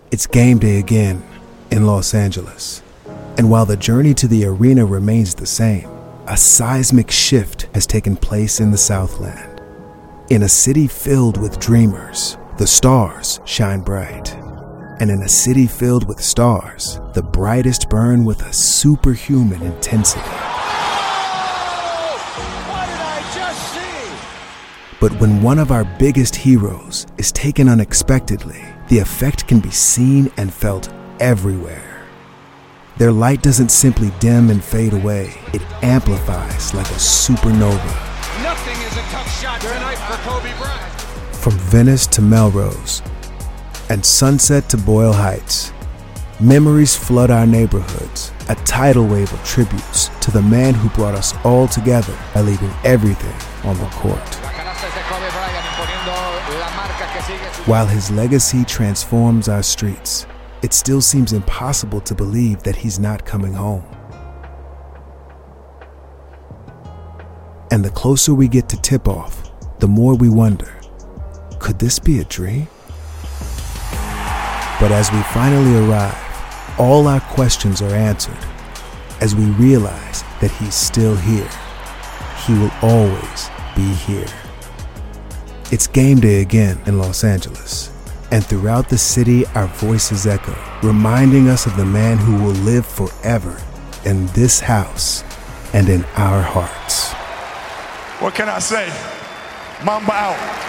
It's game day again in Los Angeles. And while the journey to the arena remains the same, a seismic shift has taken place in the Southland. In a city filled with dreamers, the stars shine bright. And in a city filled with stars, the brightest burn with a superhuman intensity. What did I just see? But when one of our biggest heroes is taken unexpectedly, the effect can be seen and felt everywhere. Their light doesn't simply dim and fade away, it amplifies like a supernova. Nothing is a tough shot tonight for Kobe Bryant. From Venice to Melrose, and Sunset to Boyle Heights, memories flood our neighborhoods, a tidal wave of tributes to the man who brought us all together by leaving everything on the court. While his legacy transforms our streets, it still seems impossible to believe that he's not coming home. And the closer we get to tip-off, the more we wonder, could this be a dream? But as we finally arrive, all our questions are answered as we realize that he's still here. He will always be here. It's game day again in Los Angeles, and throughout the city our voices echo, reminding us of the man who will live forever in this house and in our hearts. What can I say? Mamba out.